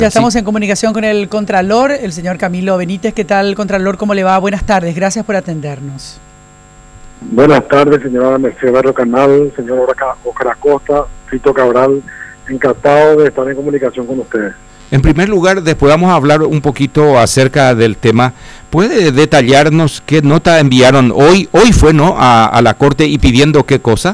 Ya estamos en comunicación con el Contralor, el señor Camilo Benítez. ¿Qué tal, Contralor? ¿Cómo le va? Buenas tardes. Gracias por atendernos. Buenas tardes, señora Mercedes Barrio Canal, señor Oscar Acosta, Fito Cabral. Encantado de estar en comunicación con ustedes. En primer lugar, después vamos a hablar un poquito acerca del tema. ¿Puede detallarnos qué nota enviaron hoy? Hoy fue, ¿no?, a la Corte y pidiendo qué cosa.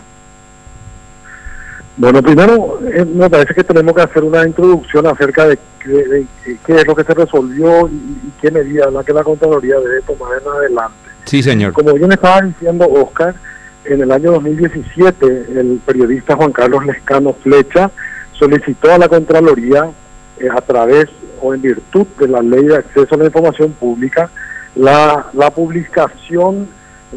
Bueno, primero me parece que tenemos que hacer una introducción acerca de qué es lo que se resolvió y qué medida la que la Contraloría debe tomar en adelante. Sí, señor. Como bien estaba diciendo Oscar, en el año 2017 el periodista Juan Carlos Lescano Flecha solicitó a la Contraloría, a través o en virtud de la Ley de Acceso a la Información Pública, la publicación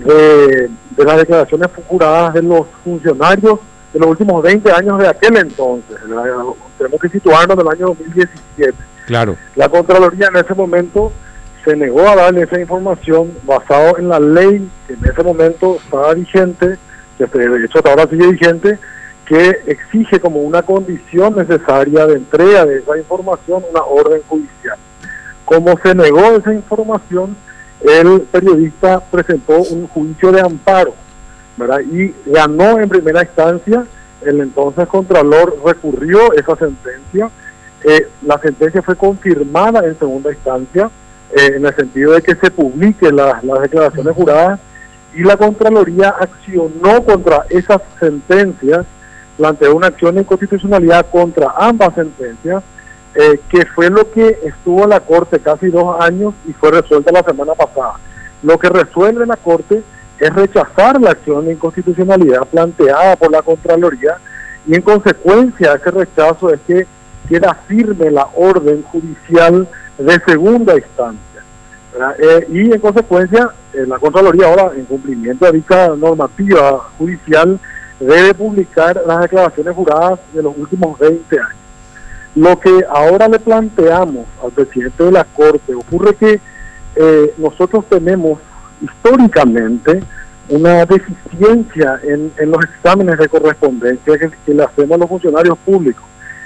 de las declaraciones juradas de los funcionarios de los últimos 20 años de aquel entonces. Tenemos que situarnos en el año 2017. Claro. La Contraloría en ese momento se negó a darle esa información basado en la ley que en ese momento estaba vigente, que de hecho hasta ahora sigue vigente, que exige como una condición necesaria de entrega de esa información una orden judicial. Como se negó esa información, el periodista presentó un juicio de amparo, ¿verdad? Y ganó en primera instancia. El entonces Contralor recurrió esa sentencia. La sentencia fue confirmada en segunda instancia, en el sentido de que se publiquen las declaraciones juradas, y la Contraloría accionó contra esas sentencias, planteó una acción de inconstitucionalidad contra ambas sentencias, que fue lo que estuvo en la Corte casi 2 años y fue resuelta la semana pasada. Lo que resuelve la Corte es rechazar la acción de inconstitucionalidad planteada por la Contraloría, y en consecuencia ese rechazo es que queda firme la orden judicial de segunda instancia, y en consecuencia la Contraloría ahora, en cumplimiento de dicha normativa judicial, debe publicar las declaraciones juradas de los últimos 20 años. Lo que ahora le planteamos al presidente de la Corte, ocurre que nosotros tenemos históricamente una deficiencia en los exámenes de correspondencia que le hacemos a los funcionarios públicos.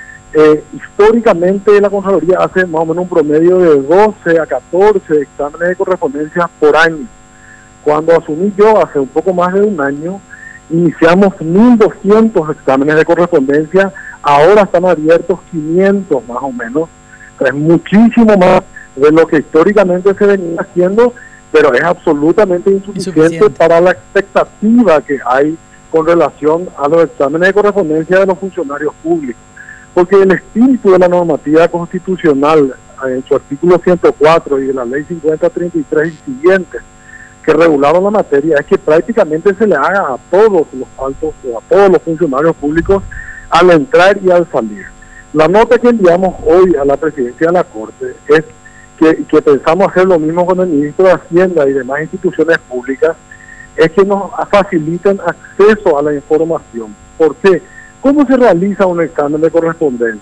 Históricamente la Contraloría hace más o menos un promedio de 12 a 14 exámenes de correspondencia por año. Cuando asumí yo hace un poco más de un año, iniciamos 1.200 exámenes de correspondencia, ahora están abiertos 500 más o menos. Es muchísimo más de lo que históricamente se venía haciendo, pero es absolutamente insuficiente para la expectativa que hay con relación a los exámenes de correspondencia de los funcionarios públicos. Porque el espíritu de la normativa constitucional, en su artículo 104 y de la ley 5033 y siguientes, que regularon la materia, es que prácticamente se le haga a todos los altos o a todos los funcionarios públicos al entrar y al salir. La nota que enviamos hoy a la presidencia de la Corte es que pensamos hacer lo mismo con el ministro de Hacienda y demás instituciones públicas, es que nos faciliten acceso a la información. ¿Por qué? ¿Cómo se realiza un examen de correspondencia?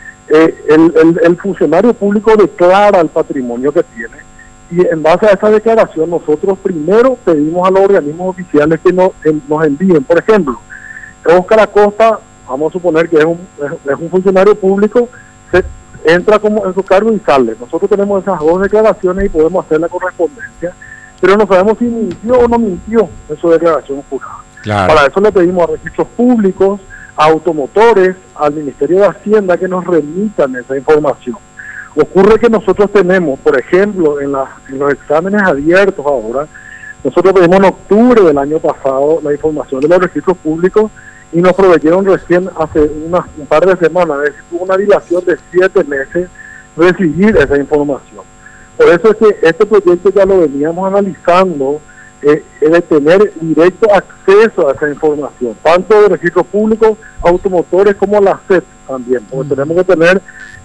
El funcionario público declara el patrimonio que tiene, y en base a esa declaración nosotros primero pedimos a los organismos oficiales que nos envíen. Por ejemplo, Oscar Acosta, vamos a suponer que es un funcionario público, entra como en su cargo y sale. Nosotros tenemos esas 2 declaraciones y podemos hacer la correspondencia, pero no sabemos si mintió o no mintió en su declaración jurada. Claro. Para eso le pedimos a registros públicos, a automotores, al Ministerio de Hacienda que nos remitan esa información. Ocurre que nosotros tenemos, por ejemplo, en los exámenes abiertos ahora, nosotros pedimos en octubre del año pasado la información de los registros públicos y nos proveyeron recién hace un par de semanas, es decir, tuvo una dilación de 7 meses recibir esa información. Por eso es que este proyecto ya lo veníamos analizando, de tener directo acceso a esa información, tanto de registros públicos, automotores, como la SET también, porque tenemos que tener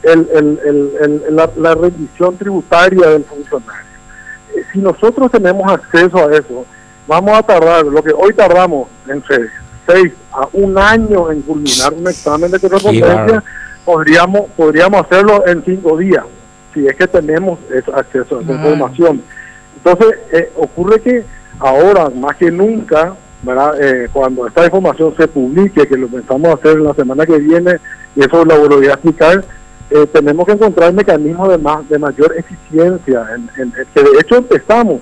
la rendición tributaria del funcionario. Si nosotros tenemos acceso a eso, vamos a tardar, lo que hoy tardamos entre 6 a 1 año en culminar un examen de correspondencia, podríamos hacerlo en 5 días, si es que tenemos acceso a esa información. Entonces, ocurre que ahora, más que nunca, ¿verdad? Cuando esta información se publique, que lo pensamos hacer la semana que viene, y eso lo voy a explicar, tenemos que encontrar mecanismos de mayor eficiencia, que de hecho empezamos.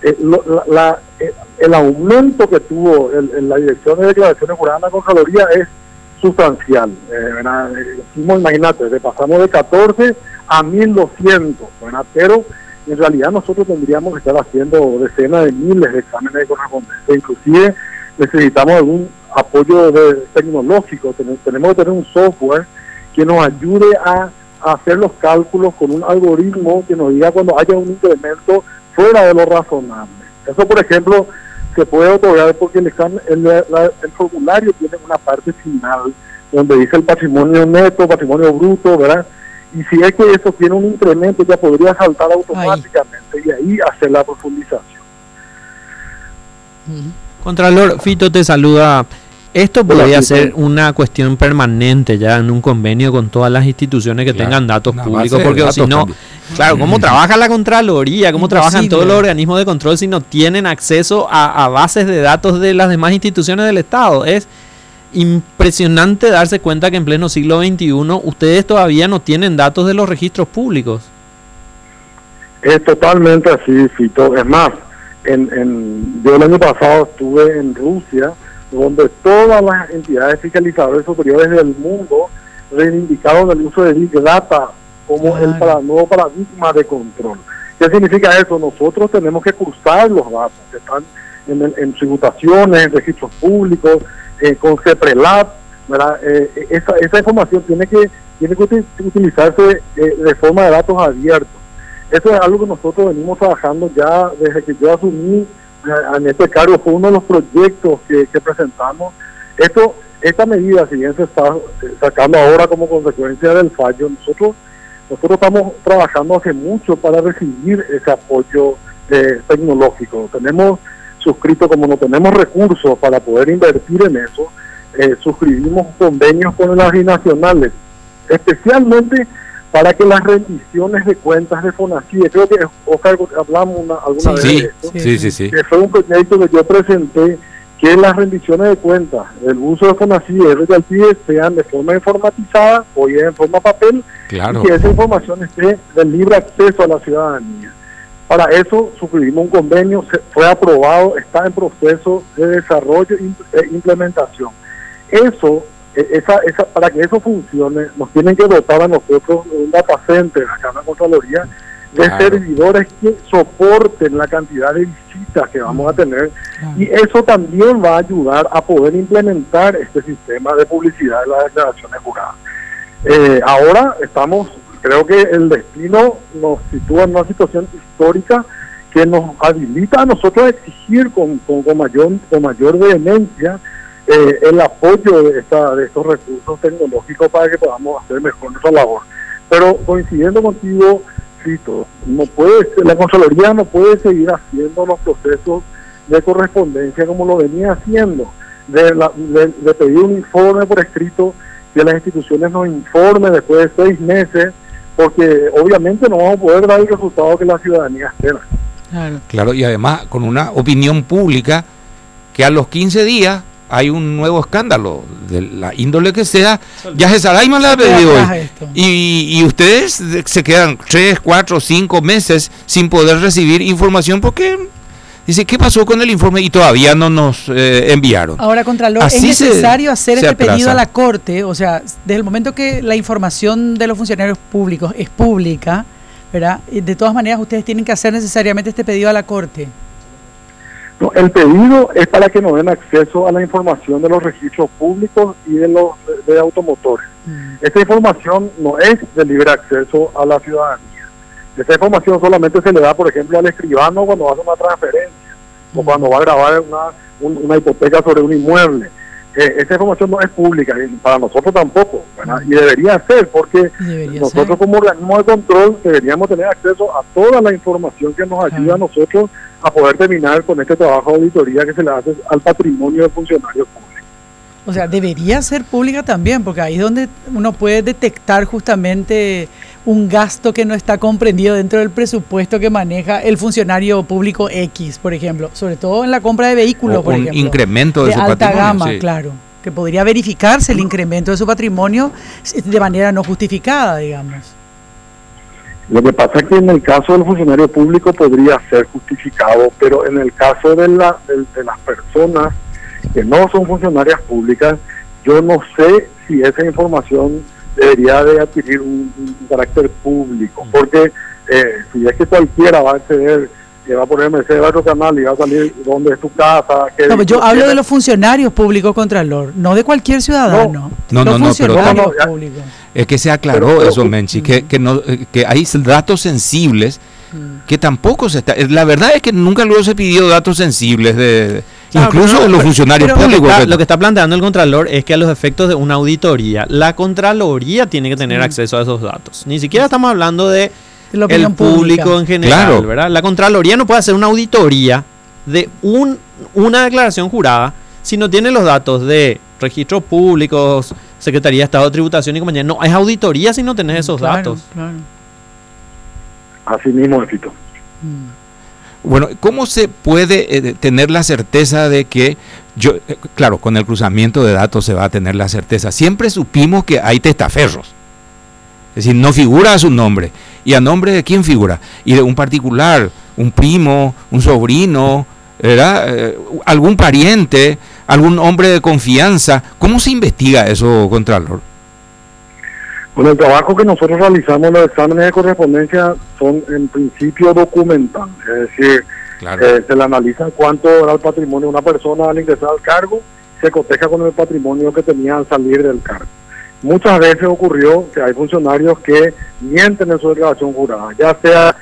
El aumento que tuvo la Dirección de Declaraciones Juradas de la Contraloría es sustancial. Imagínate, pasamos de 14 a 1.200, ¿verdad? Pero en realidad nosotros tendríamos que estar haciendo decenas de miles de exámenes de correspondencia. Inclusive necesitamos algún apoyo tecnológico. Tenemos que tener un software que nos ayude a hacer los cálculos con un algoritmo que nos diga cuando haya un incremento fuera de lo razonable. Eso, por ejemplo, se puede otorgar porque el formulario tiene una parte final donde dice el patrimonio neto, patrimonio bruto, ¿verdad? Y si es que eso tiene un incremento, ya podría saltar automáticamente y ahí hacer la profundización. Contralor, Fito te saluda. Esto podría ser una cuestión permanente ya en un convenio con todas las instituciones que tengan datos públicos, porque si no, claro, ¿cómo trabaja la Contraloría? ¿Cómo trabajan todos los organismos de control si no tienen acceso a bases de datos de las demás instituciones del Estado? Es impresionante darse cuenta que en pleno siglo XXI ustedes todavía no tienen datos de los registros públicos. Es totalmente así, Fito. Es más, yo el año pasado estuve en Rusia, donde todas las entidades fiscalizadoras superiores del mundo reivindicaron el uso de Big Data como el nuevo paradigma de control. ¿Qué significa eso? Nosotros tenemos que cruzar los datos que están en tributaciones, en registros públicos, con CEPRELAT, ¿verdad? Esa información tiene que utilizarse de forma de datos abiertos. Eso es algo que nosotros venimos trabajando ya desde que yo asumí en este cargo. Fue uno de los proyectos que presentamos. Esta medida, si bien se está sacando ahora como consecuencia del fallo, nosotros estamos trabajando hace mucho para recibir ese apoyo tecnológico. Tenemos suscrito, como no tenemos recursos para poder invertir en eso, suscribimos convenios con las binacionales, especialmente para que las rendiciones de cuentas de FONACIE, creo que Oscar hablamos alguna vez de esto, sí. Que fue un proyecto que yo presenté, que las rendiciones de cuentas, el uso de FONACIE, sean de forma informatizada, hoy en forma papel, y que esa información esté de libre acceso a la ciudadanía. Para eso suscribimos un convenio, fue aprobado, está en proceso de desarrollo e implementación. Para que eso funcione, nos tienen que dotar a nosotros un data center acá en la Contraloría de servidores que soporten la cantidad de visitas que vamos a tener, y eso también va a ayudar a poder implementar este sistema de publicidad de las declaraciones juradas. Ahora creo que el destino nos sitúa en una situación histórica que nos habilita a nosotros a exigir con mayor vehemencia el apoyo de estos recursos tecnológicos para que podamos hacer mejor nuestra labor. Pero coincidiendo contigo, Fito, la Contraloría no puede seguir haciendo los procesos de correspondencia como lo venía haciendo, de pedir un informe por escrito, que las instituciones nos informen después de 6 meses, porque obviamente no vamos a poder dar el resultado que la ciudadanía espera. Claro, y además con una opinión pública que a los 15 días hay un nuevo escándalo, de la índole que sea, ya se Saraiva la ha pedido hoy. Y ustedes se quedan 3, 4, 5 meses sin poder recibir información porque dice, ¿qué pasó con el informe? Y todavía no nos enviaron. Ahora, Contralor, ¿es necesario hacer este pedido a la Corte? O sea, desde el momento que la información de los funcionarios públicos es pública, ¿verdad? De todas maneras, ustedes tienen que hacer necesariamente este pedido a la Corte. No, el pedido es para que nos den acceso a la información de los registros públicos y de automotores. Esta información no es de libre acceso a la ciudadanía. Esta información solamente se le da, por ejemplo, al escribano cuando hace una transferencia o cuando va a grabar una hipoteca sobre un inmueble. Esa información no es pública y para nosotros tampoco, ¿verdad? Y debería ser, porque nosotros como organismo de control deberíamos tener acceso a toda la información que nos ayuda a nosotros a poder terminar con este trabajo de auditoría que se le hace al patrimonio de funcionarios públicos. O sea, debería ser pública también, porque ahí es donde uno puede detectar justamente un gasto que no está comprendido dentro del presupuesto que maneja el funcionario público X, por ejemplo, sobre todo en la compra de vehículos, por ejemplo. Un incremento de su alta patrimonio, gama, claro. que podría verificarse el incremento de su patrimonio de manera no justificada, digamos. Lo que pasa es que en el caso del funcionario público podría ser justificado, pero en el caso de las personas que no son funcionarias públicas, yo no sé si esa información debería de adquirir un carácter público, porque si es que cualquiera va a acceder, va a poner Mercedes otro canal y va a salir dónde es tu casa. No, yo hablo de los funcionarios públicos, Contralor, no de cualquier ciudadano. No, públicos. Es que se aclaró eso, Menchi, que hay datos sensibles que tampoco se está. La verdad es que nunca luego se pidió datos sensibles incluso de los funcionarios públicos. Lo que está planteando el Contralor es que a los efectos de una auditoría, la Contraloría tiene que tener acceso a esos datos. Ni siquiera estamos hablando de el público en general, claro, ¿verdad? La Contraloría no puede hacer una auditoría de una declaración jurada si no tiene los datos de registros públicos, Secretaría de Estado de Tributación y compañía. No es auditoría si no tenés esos datos. Claro. Así mismo, Fito. Bueno, ¿cómo se puede tener la certeza de que claro, con el cruzamiento de datos se va a tener la certeza? Siempre supimos que hay testaferros. Es decir, no figura a su nombre. ¿Y a nombre de quién figura? Y de un particular, un primo, un sobrino, ¿verdad? Algún pariente, algún hombre de confianza. ¿Cómo se investiga eso, Contralor? Bueno, el trabajo que nosotros realizamos, los exámenes de correspondencia, son en principio documentales. Es decir, claro, se le analiza cuánto era el patrimonio de una persona al ingresar al cargo, se coteja con el patrimonio que tenía al salir del cargo. Muchas veces ocurrió que hay funcionarios que mienten en su declaración jurada, ya sea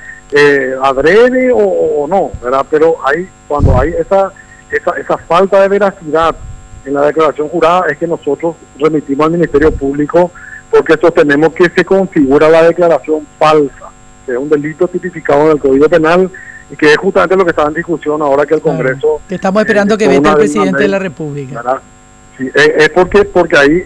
adrede o no, ¿verdad? Pero cuando hay esa falta de veracidad en la declaración jurada, es que nosotros remitimos al Ministerio Público, porque sostenemos que se configura la declaración falsa, que es un delito tipificado en el Código Penal y que es justamente lo que está en discusión ahora que el Congreso... que estamos esperando que vete el presidente de la República. ¿Verdad? Sí, es porque ahí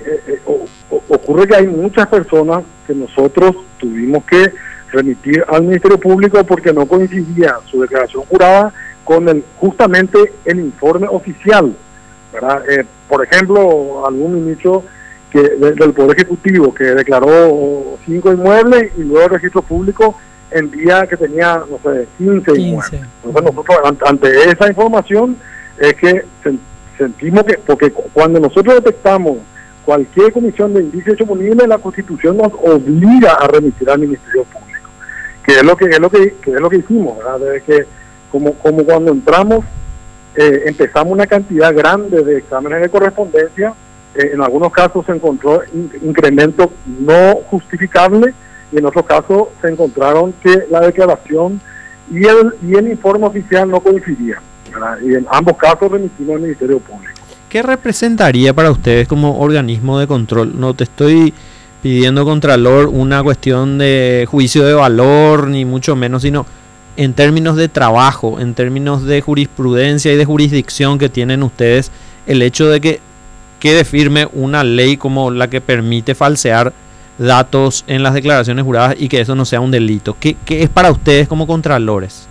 ocurre que hay muchas personas que nosotros tuvimos que remitir al Ministerio Público porque no coincidía su declaración jurada con justamente el informe oficial, ¿verdad? Por ejemplo, algún ministro del Poder Ejecutivo que declaró 5 inmuebles y luego el registro público en día que tenía, no sé, 15 inmuebles. Entonces nosotros ante esa información es que sentimos que, porque cuando nosotros detectamos cualquier comisión de indicios punibles, la Constitución nos obliga a remitir al Ministerio Público, que es lo que hicimos, ¿verdad? Desde que como cuando entramos empezamos una cantidad grande de exámenes de correspondencia. En algunos casos se encontró incremento no justificable y en otros casos se encontraron que la declaración y el informe oficial no coincidían, ¿verdad? Y en ambos casos remitimos al Ministerio Público. ¿Qué representaría para ustedes como organismo de control? No te estoy pidiendo, Contralor, una cuestión de juicio de valor, ni mucho menos, sino en términos de trabajo, en términos de jurisprudencia y de jurisdicción que tienen ustedes, el hecho de que quede firme una ley como la que permite falsear datos en las declaraciones juradas y que eso no sea un delito. ¿Qué es para ustedes como contralores?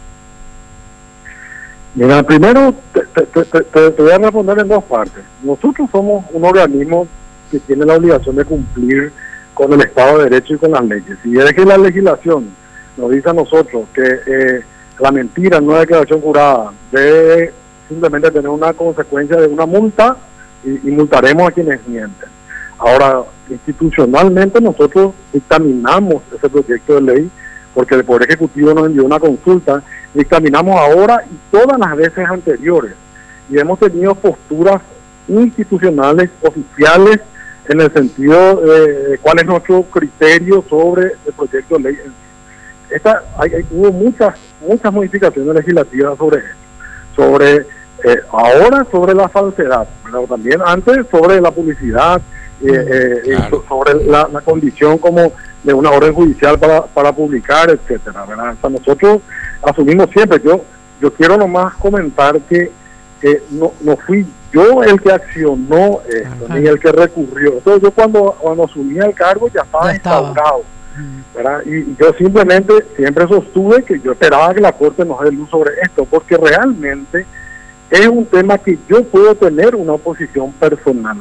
Mira, primero te voy a responder en dos partes. Nosotros somos un organismo que tiene la obligación de cumplir con el Estado de Derecho y con las leyes. Si es que la legislación nos dice a nosotros que la mentira en una declaración jurada debe simplemente tener una consecuencia de una multa, y multaremos a quienes mienten. Ahora, institucionalmente nosotros dictaminamos ese proyecto de ley porque el Poder Ejecutivo nos envió una consulta, dictaminamos ahora y todas las veces anteriores y hemos tenido posturas institucionales, oficiales, en el sentido de cuál es nuestro criterio sobre el proyecto de ley. Hubo muchas modificaciones legislativas sobre eso, ahora sobre la falsedad, pero también antes sobre la publicidad, claro, sobre la condición como de una orden judicial para publicar, etcétera, ¿verdad? O sea, nosotros asumimos siempre, yo quiero nomás comentar que no fui yo el que accionó esto, ni el que recurrió. Entonces yo cuando asumí el cargo ya estaba instaurado, ¿verdad? Y yo simplemente siempre sostuve que yo esperaba que la Corte nos dé luz sobre esto, porque realmente es un tema que yo puedo tener una oposición personal.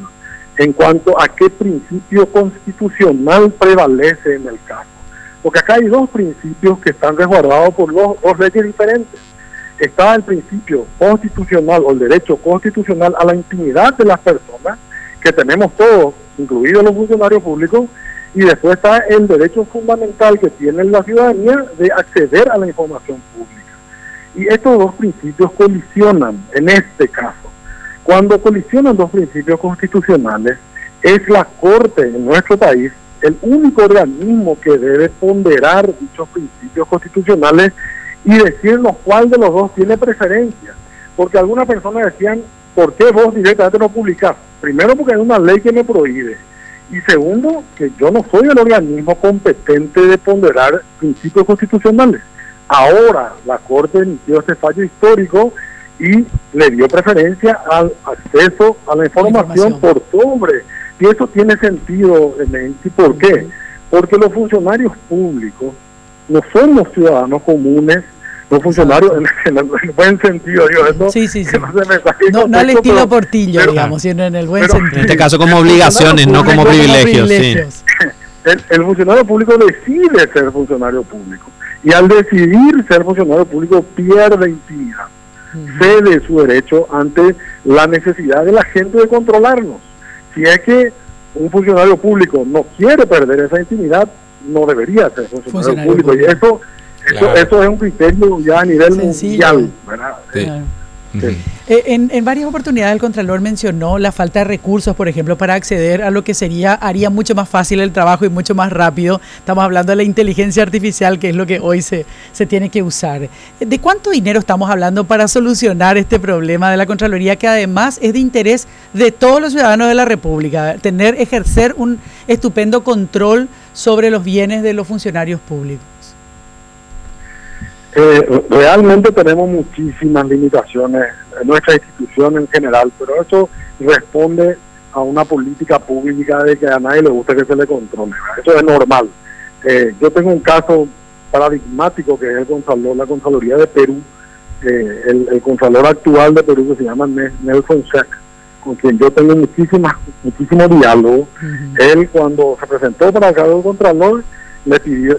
en cuanto a qué principio constitucional prevalece en el caso. Porque acá hay dos principios que están resguardados por dos leyes diferentes. Está el principio constitucional o el derecho constitucional a la intimidad de las personas, que tenemos todos, incluidos los funcionarios públicos, y después está el derecho fundamental que tiene la ciudadanía de acceder a la información pública. Y estos dos principios colisionan en este caso. Cuando colisionan dos principios constitucionales, es la Corte en nuestro país el único organismo que debe ponderar dichos principios constitucionales y decirnos cuál de los dos tiene preferencia. Porque algunas personas decían, ¿por qué vos directamente no publicás? Primero, porque hay una ley que me prohíbe. Y segundo, que yo no soy el organismo competente de ponderar principios constitucionales. Ahora la Corte emitió este fallo histórico y le dio preferencia al acceso a la información por sobre. Y eso tiene sentido, Nancy. ¿Por qué? Porque los funcionarios públicos no son los ciudadanos comunes, los funcionarios en el buen sentido, digo, eso, sí. No al estilo Portillo, digamos, sino en el buen sentido. En este caso como obligaciones, no como privilegios. Sí. El funcionario público decide ser funcionario público, y al decidir ser funcionario público pierde intimidad, cede su derecho ante la necesidad de la gente de controlarnos. Si es que un funcionario público no quiere perder esa intimidad, no debería ser funcionario público. Y eso es un criterio ya a nivel mundial, ¿verdad? Sí. Claro. Sí. En varias oportunidades el Contralor mencionó la falta de recursos, por ejemplo, para acceder a lo que haría mucho más fácil el trabajo y mucho más rápido. Estamos hablando de la inteligencia artificial, que es lo que hoy se tiene que usar. ¿De cuánto dinero estamos hablando para solucionar este problema de la Contraloría, que además es de interés de todos los ciudadanos de la República, ejercer un estupendo control sobre los bienes de los funcionarios públicos? Realmente tenemos muchísimas limitaciones en nuestra institución en general, pero eso responde a una política pública de que a nadie le gusta que se le controle, ¿verdad? Eso es normal. Yo tengo un caso paradigmático que es la Contraloría de Perú, el Contralor actual de Perú, que se llama Nelson Scheck, con quien yo tengo muchísimo diálogo. Él, cuando se presentó para el cargo de Contralor, le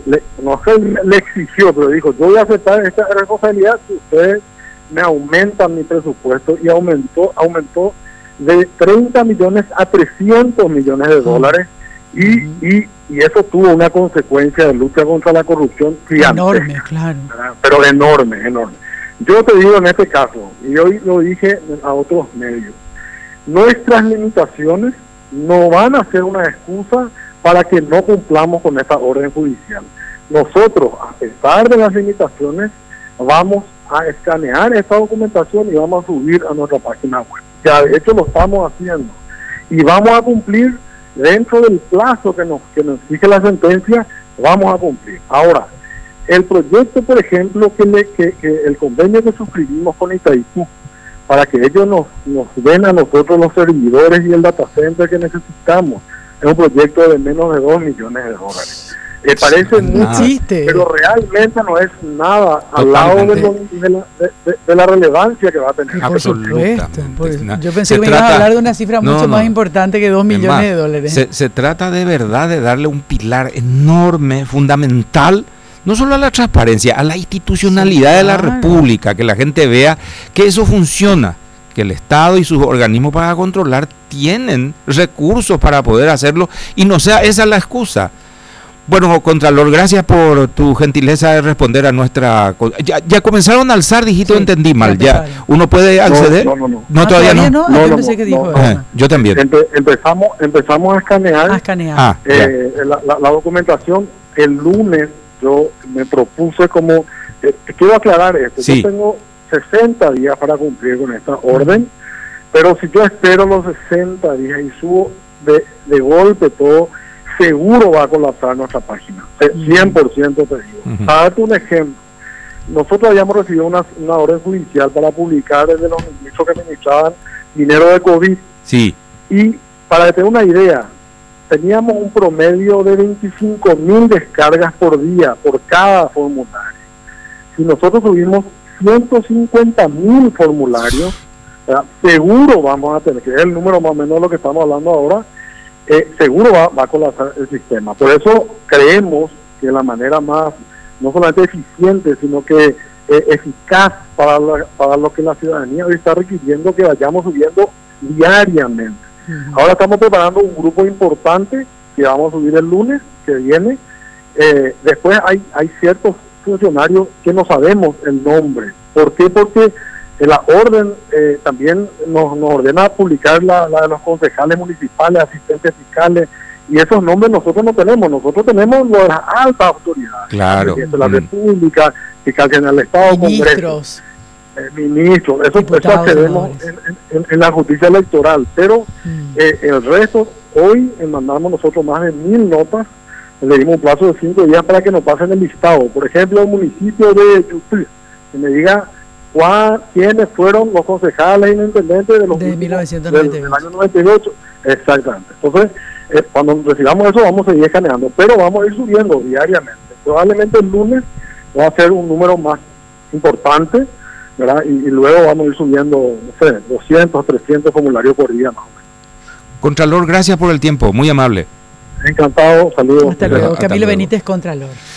exigió, pero dijo, yo voy a aceptar esta responsabilidad si ustedes me aumentan mi presupuesto, y aumentó de 30 millones a 300 millones de dólares, y eso tuvo una consecuencia de lucha contra la corrupción gigante. Enorme, claro. Pero enorme. Yo te digo en este caso, y hoy lo dije a otros medios, nuestras limitaciones no van a ser una excusa para que no cumplamos con esta orden judicial. Nosotros, a pesar de las limitaciones, vamos a escanear esta documentación y vamos a subir a nuestra página web. Ya de hecho lo estamos haciendo. Y vamos a cumplir dentro del plazo que nos exige la sentencia, vamos a cumplir. Ahora, el proyecto, por ejemplo, que el convenio que suscribimos con Itaipú, para que ellos nos den a nosotros los servidores y el data center que necesitamos, es un proyecto de menos de 2 millones de dólares. Parece mucho, pero realmente no es nada al lado de la relevancia que va a tener. Por supuesto. Yo pensé que me ibas a hablar de una cifra mucho más importante que 2 millones de dólares. Se trata de verdad de darle un pilar enorme, fundamental, no solo a la transparencia, a la institucionalidad de la República, que la gente vea que eso funciona, que el Estado y sus organismos para controlar tienen recursos para poder hacerlo, y no sea esa la excusa. Bueno, Contralor, gracias por tu gentileza de responder a nuestra... Ya comenzaron a alzar, dijiste, entendí mal. ¿Ya uno puede acceder? No, todavía no. Yo pensé que dijo. Yo también. Empezamos a escanear. La documentación. El lunes yo me propuse como... quiero aclarar esto. Sí. Yo tengo 60 días para cumplir con esta orden, pero si yo espero los 60 días y subo de golpe todo, seguro va a colapsar nuestra página. 100% te digo. Para darte un ejemplo, nosotros habíamos recibido una orden judicial para publicar desde los ministros que administraban dinero de COVID. Sí. Y para que te dé una idea, teníamos un promedio de 25.000 descargas por día por cada formulario. Si nosotros tuvimos 150.000 formularios, seguro vamos a tener, que es el número más o menos de lo que estamos hablando ahora, seguro va a colapsar el sistema. Por eso creemos que la manera más, no solamente eficiente, sino que eficaz para lo que la ciudadanía hoy está requiriendo, que vayamos subiendo diariamente. Ahora estamos preparando un grupo importante que vamos a subir el lunes que viene. Después hay ciertos funcionarios que no sabemos el nombre. ¿Por qué? Porque la orden también nos ordena publicar la de los concejales municipales, asistentes fiscales, y esos nombres nosotros no tenemos. Nosotros tenemos los de las altas autoridades. Claro. De la República, fiscal general del Estado, ministros. Ministros, eso accedemos en la justicia electoral, pero el resto, hoy mandamos nosotros más de 1000 notas, le dimos un plazo de 5 días para que nos pasen el listado. Por ejemplo, el municipio de Yutí, que me diga quiénes fueron los concejales e intendentes de los del año 98. Exactamente. Entonces, cuando recibamos eso, vamos a seguir escaneando, pero vamos a ir subiendo diariamente. Probablemente el lunes va a ser un número más importante, ¿verdad? Y luego vamos a ir subiendo, no sé, 200, 300 formularios por día más o menos. Contralor, gracias por el tiempo, muy amable. Encantado, saludos. Hasta luego. Camilo Benítez, Contralor.